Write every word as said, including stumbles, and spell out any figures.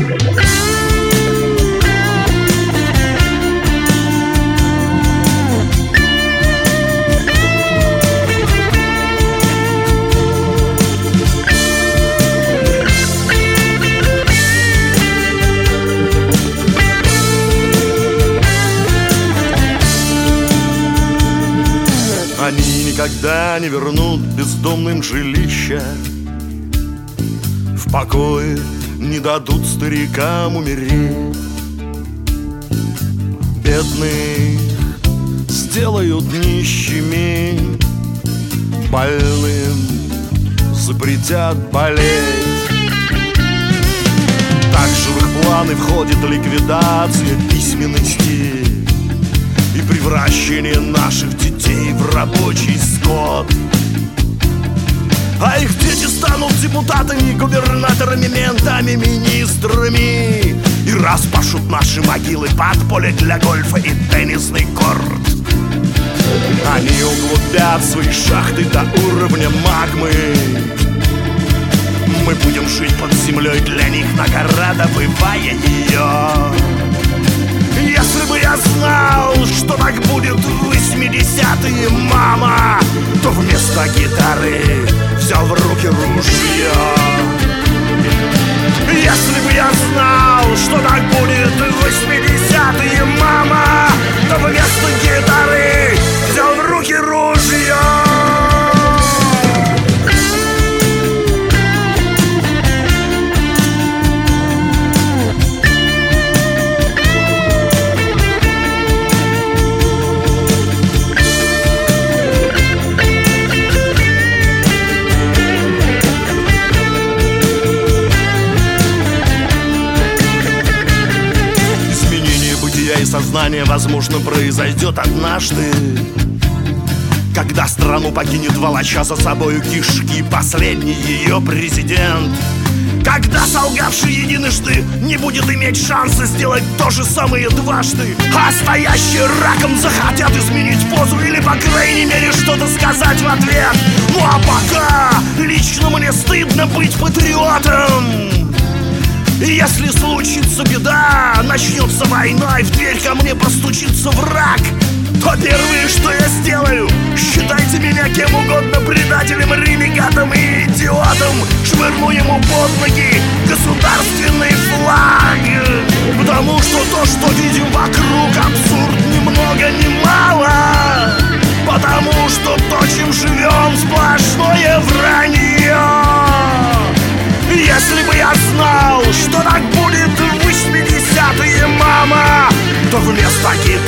Они никогда не вернут бездомным жилища, в покое не дадут старикам умереть. Бедных сделают нищими, больным запретят болеть. Также в их планы входит ликвидация письменности и превращение наших детей в рабочий скот. А их дети станут депутатами, губернаторами, ментами, министрами и распашут наши могилы под поле для гольфа и теннисный корт. Они углубят свои шахты до уровня магмы. Мы будем жить под землей для них на гора, добывая ее. Если бы я знал, что так будет в восьмидесятые, мама, то вместо гитары взял в руки ружье. Если бы я знал, что так будет в восьмидесятые, мама, то вместо гитары взял в руки ружье. И сознание, возможно, произойдет однажды, когда страну покинет, волоча за собою кишки, последний ее президент. Когда солгавший единожды не будет иметь шанса сделать то же самое дважды, а стоящие раком захотят изменить позу или, по крайней мере, что-то сказать в ответ. Ну а пока лично мне стыдно быть патриотом. И если случится беда, начнется война, и в дверь ко мне постучится враг, то первое, что я сделаю, считайте меня кем угодно, предателем, ренегатом и идиотом, швырну ему под ноги государственный флаг. Потому что то, что видим вокруг, абсурд ни много ни мало. Потому что то, чем живем, сплошное вранье. Если бы я знал, что так будет в восьмидесятые, мама, то вместо гитары